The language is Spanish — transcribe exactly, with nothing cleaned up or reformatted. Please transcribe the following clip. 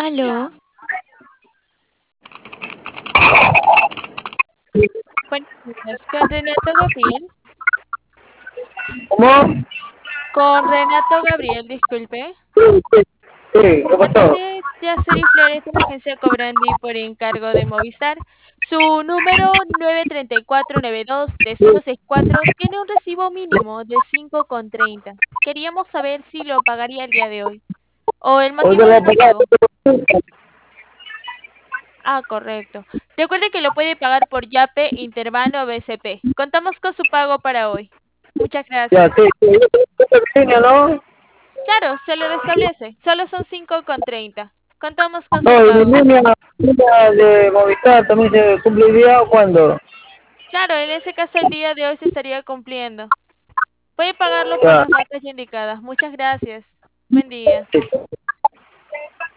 Aló, Buenos días, con Renato Gabriel. ¿Cómo? Con Renato Gabriel, disculpe. Sí, sí, sí, ¿qué De pasó? parte de Aceri Flores de la agencia Cobrandi por encargo de Movistar, su número nueve tres cuatro nueve dos tres uno seis cuatro tiene un recibo mínimo de cinco con treinta. Queríamos saber si lo pagaría el día de hoy o el Hoy te motivo lo de voy a no pagar. pago. Ah, correcto. Recuerde que lo puede pagar por Yape, Interbank o B C P. Contamos con su pago para hoy. Muchas Ya, gracias. sí, sí, yo tengo esta línea, ¿no? Claro, se le restablece. Solo son cinco con treinta. Contamos con su No, y mi pago. línea, línea de Movistar también se cumpliría cuándo. Claro, en ese caso el día de hoy se estaría cumpliendo. Puede pagarlo con Ya, los datos ya indicados. Muchas gracias. Buen día. sí.